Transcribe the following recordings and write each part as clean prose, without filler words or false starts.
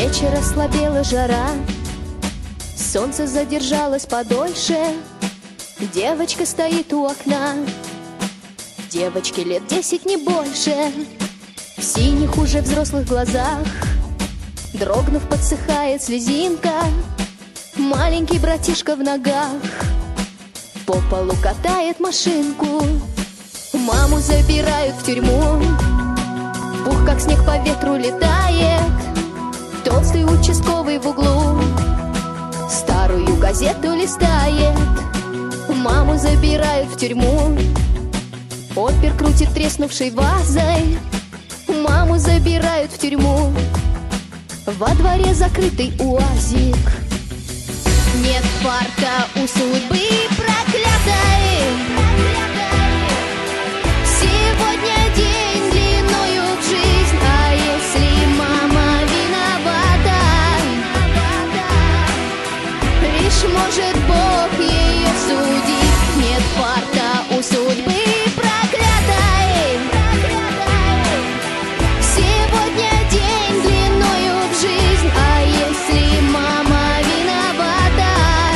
Вечер ослабела жара, солнце задержалось подольше. Девочка стоит у окна, девочке лет 10, не больше. В синих уже взрослых глазах, дрогнув, подсыхает слезинка. Маленький братишка в ногах по полу катает машинку. Маму забирают в тюрьму, пух как снег по ветру летает. Толстый участковый в углу старую газету листает. Маму забирают в тюрьму, опер крутит треснувшей вазой. Маму забирают в тюрьму, во дворе закрытый уазик. Нет фарта у судьбы проклятой, сегодня день длиною в жизнь. А если мама виновата, лишь может Бог ее судить. Нет фарта у судьбы проклятой, сегодня день длиною в жизнь. А если мама виновата,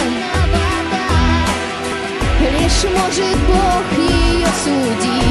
лишь может Бог ее судить.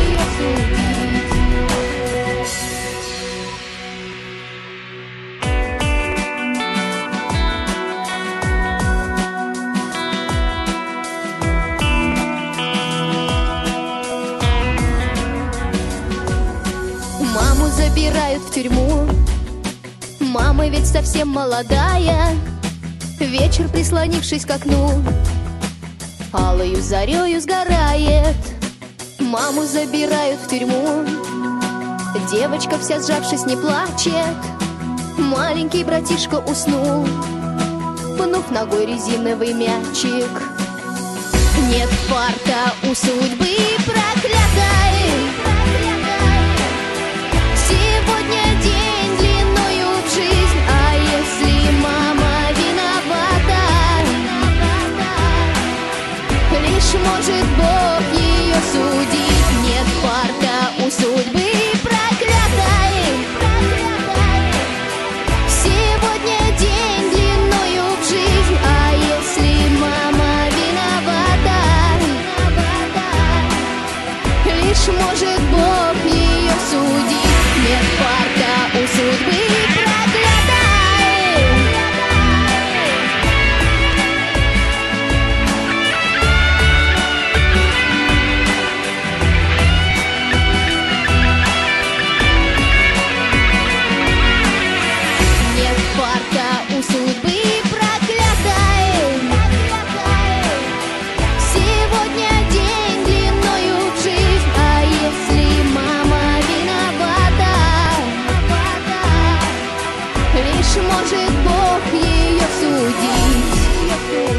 Маму забирают в тюрьму, мама ведь совсем молодая. Вечер, прислонившись к окну, алою зарею сгорает. Маму забирают в тюрьму, девочка вся сжавшись не плачет. Маленький братишка уснул, пнув ногой резиновый мячик. Нет фарта у судьбы проклятой, сегодня день длиною в жизнь. А если мама виновата, лишь может Бог ее судить. Нет фарта у судьбы проклятой, сегодня день длиною в жизнь. А если мама виновата, лишь может Бог ее судить. Нет фарта у судьбы проклятой. Нет фарта у судьбы проклятой, сегодня день длиною в жизнь. А если мама виновата, лишь может Бог ее судить.